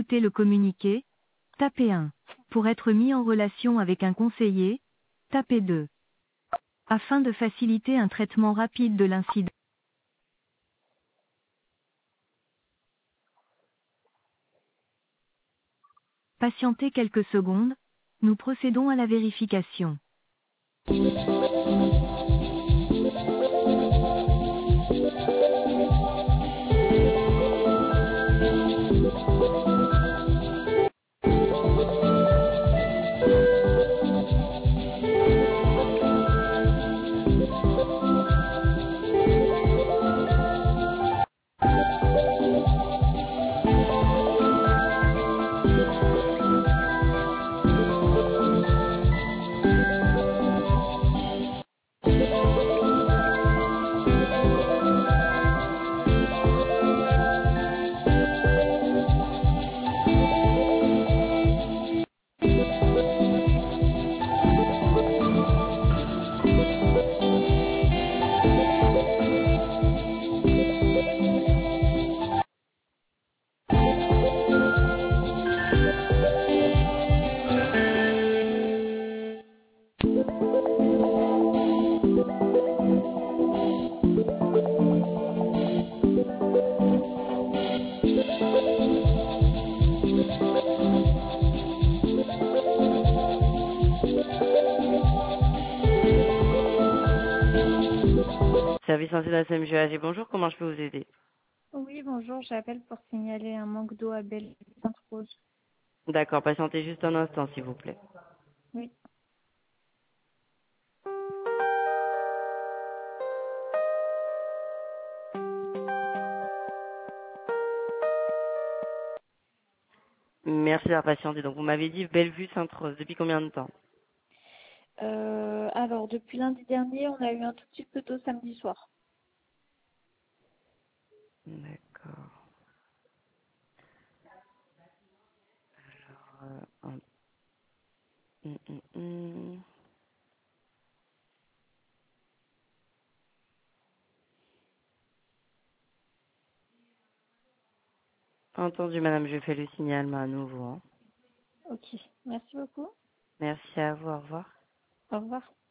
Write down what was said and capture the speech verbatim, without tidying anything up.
écouter le communiqué, tapez un. Pour être mis en relation avec un conseiller, tapez deux. Afin de faciliter un traitement rapide de l'incident, patientez quelques secondes, nous procédons à la vérification. Service censé de la C M G A G, bonjour, comment je peux vous aider? Oui, bonjour, j'appelle pour signaler un manque d'eau à Belle-Sainte-Rose. D'accord, patientez juste un instant, s'il vous plaît. Oui. Merci d'avoir patienté. Donc, vous m'avez dit Bellevue Sainte-Rose. Depuis combien de temps? Euh, alors, depuis lundi dernier, on a eu un tout petit peu d'eau samedi soir. D'accord. Alors, euh, un- hum, hum, hum. Entendu, madame, je fais le signalement à nouveau, hein. Ok, merci beaucoup. Merci à vous, au revoir. Au revoir.